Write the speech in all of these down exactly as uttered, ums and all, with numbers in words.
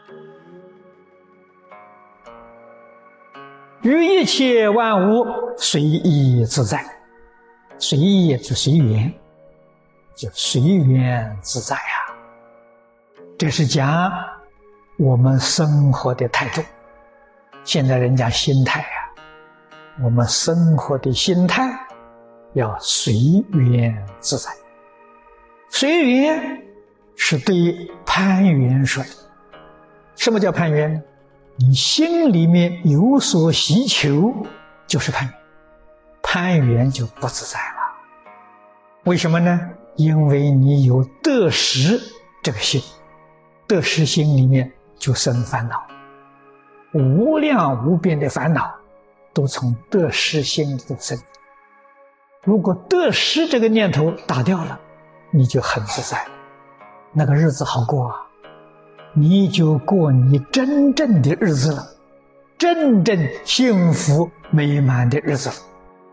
于一切万物随意自在，随意就随缘，就随缘自在啊！这是讲我们生活的态度。现在人讲心态啊，我们生活的心态要随缘自在。随缘是对攀缘说的。什么叫攀缘呢？你心里面有所希求，就是攀缘，攀缘就不自在了。为什么呢？因为你有得失这个心，得失心里面就生烦恼，无量无边的烦恼都从得失心里头生。如果得失这个念头打掉了，你就很自在，那个日子好过啊，你就过你真正的日子了，真正幸福美满的日子了。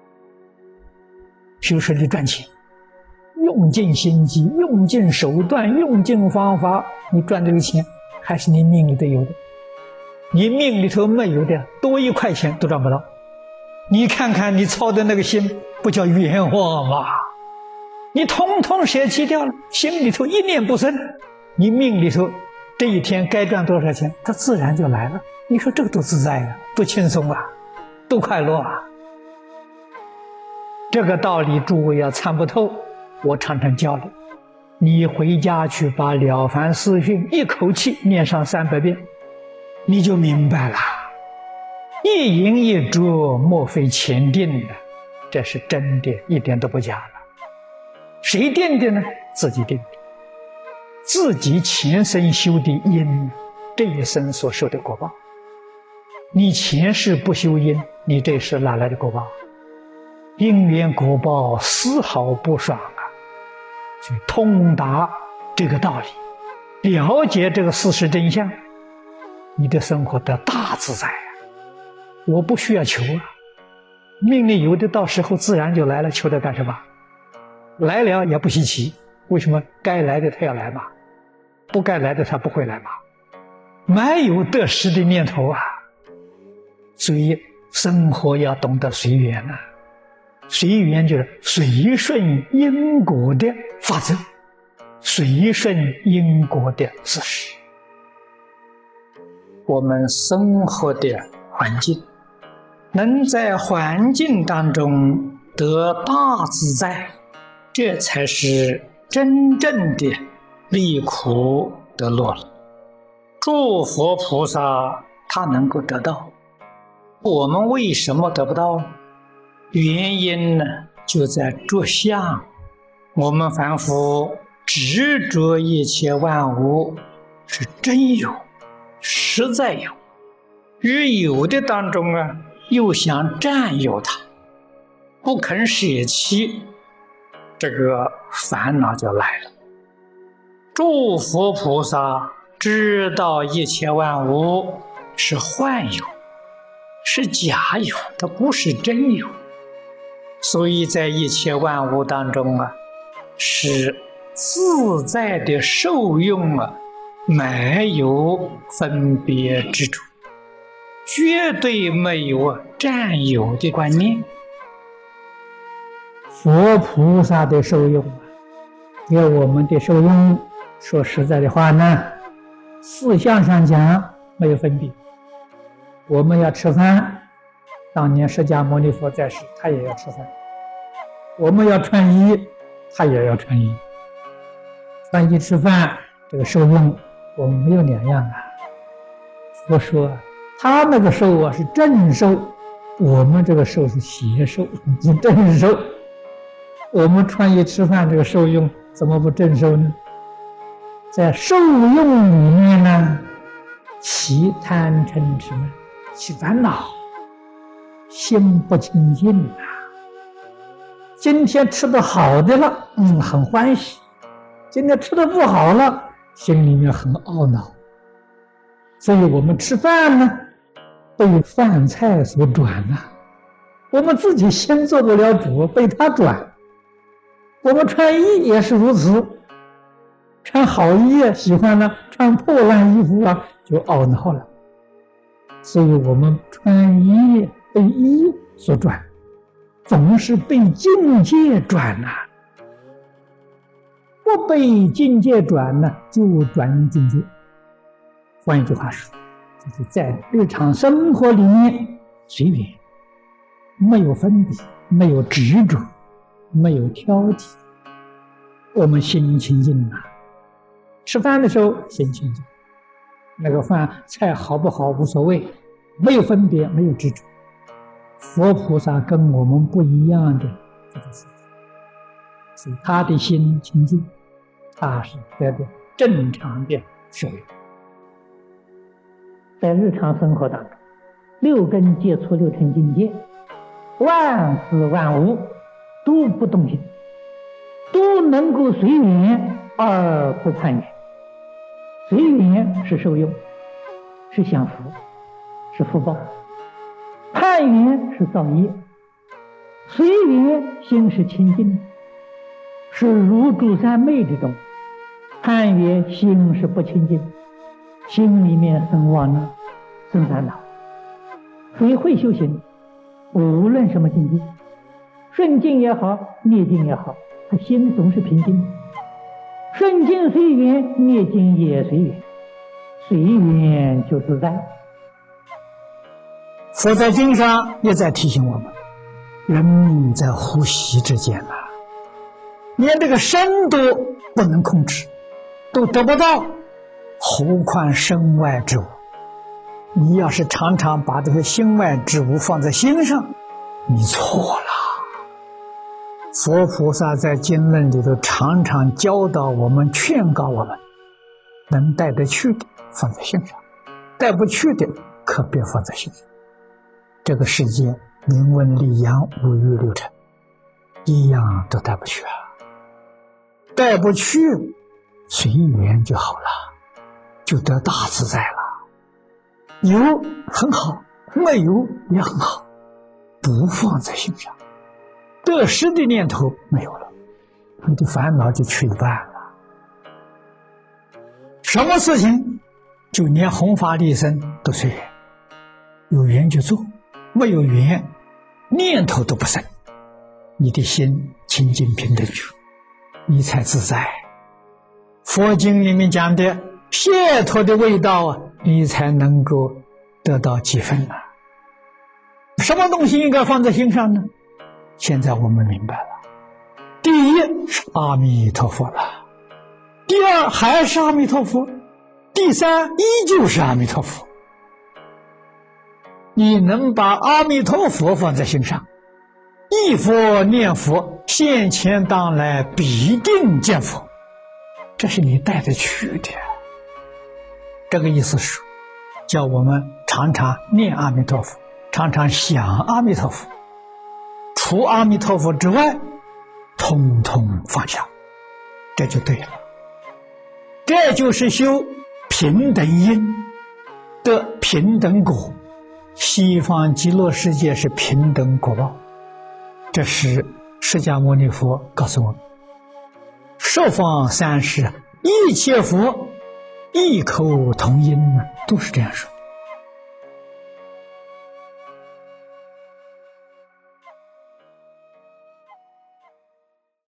比如说你赚钱，用尽心机，用尽手段，用尽方法，你赚这个钱还是你命里头有的，你命里头没有的，多一块钱都赚不到。你看看你操的那个心，不叫冤枉吗？你统统舍弃掉了，心里头一念不生，你命里头这一天该赚多少钱，它自然就来了。你说这个多自在啊，多轻松啊，多快乐啊！这个道理诸位要参不透，我常常教你，你回家去把《了凡四训》一口气念上三百遍，你就明白了。一饮一啄，莫非前定的，这是真的，一点都不假了。谁定的呢？自己定的，自己前生修的因，这一生所受的果报。你前世不修因，你这世哪来的果报？因缘果报丝毫不爽啊！去通达这个道理，了解这个事实真相，你的生活得大自在啊！我不需要求啊，命里有的到时候自然就来了，求它干什么？来了也不稀奇，为什么？该来的他要来嘛，不该来的他不会来嘛，没有得失的念头啊。所以生活要懂得随缘啊，随缘就是随顺因果的法则，随顺因果的事实。我们生活的环境，能在环境当中得大自在，这才是真正的离苦得乐了。诸佛菩萨他能够得到，我们为什么得不到？原因呢，就在着相。我们凡夫执着一切万物是真有，实在有，于有的当中啊，又想占有它，不肯舍弃，这个烦恼就来了。诸佛菩萨知道一切万物是幻有，是假有，它不是真有，所以在一切万物当中啊，是自在的受用啊，没有分别之处，绝对没有占有的观念。佛菩萨的受用啊，给我们的受用，说实在的话呢，四相上讲没有分别。我们要吃饭，当年释迦牟尼佛在世，他也要吃饭；我们要穿衣，他也要穿衣。穿衣吃饭这个受用，我们没有两样啊。佛说他那个受啊是正受，我们这个受是邪受，是正受。我们穿衣吃饭这个受用怎么不正受呢？在受用里面呢，起贪嗔痴慢，起烦恼，心不清净啊。今天吃的好的了，嗯，很欢喜；今天吃的不好了，心里面很懊恼。所以我们吃饭呢，被饭菜所转啊，我们自己先做不了主，被他转。我们穿衣也是如此， 穿好衣啊喜欢了，穿破烂衣服啊就懊恼了。所以我们穿衣被衣所转，总是被境界转呐、啊。不被境界转呢，就转境界。换一句话说，就是在日常生活里面随缘，没有分别，没有执着，没有挑剔，我们心清净啊。吃饭的时候心清净，那个饭菜好不好无所谓，没有分别，没有执着。佛菩萨跟我们不一样的这个事情，所以他的心清净，他是得到正常的受用。在日常生活当中，六根接触六尘境界，万事万物都不动心，都能够随缘而不攀缘。随缘是受用，是享福，是福报；攀缘是造业。随缘心是清净，是如住三昧之中；攀缘心是不清净，心里面生妄念，生烦恼。所以会修行，无论什么境界，顺境也好，逆境也好，他心总是平静。顺境随缘，逆境也随缘，随缘就自在。佛在经上也在提醒我们，人命在呼吸之间呐、啊，连这个身都不能控制，都得不到，何况身外之物。你要是常常把这些心外之物放在心上，你错了。佛菩萨在经论里头常常教导我们，劝告我们，能带得去的放在心上，带不去的可别放在心上。这个世界名闻利养五欲六尘，一样都带不去啊，带不去随缘就好了，就得大自在了。有很好，没有也很好，不放在心上，得失的念头没有了，你的烦恼就去一半了。什么事情就连弘法利生都随缘，有缘就做，没有缘念头都不生，你的心清净平等去，你才自在。佛经里面讲的解脱的味道啊，你才能够得到几分啊。什么东西应该放在心上呢？现在我们明白了，第一是阿弥陀佛了，第二还是阿弥陀佛，第三依旧是阿弥陀佛。你能把阿弥陀佛放在心上，忆佛念佛，现前当来必定见佛，这是你带得去的。这个意思是叫我们常常念阿弥陀佛，常常想阿弥陀佛，除阿弥陀佛之外统统放下，这就对了。这就是修平等因的平等果。西方极乐世界是平等果报，这是释迦牟尼佛告诉我们，十方三世一切佛异口同音，都是这样说。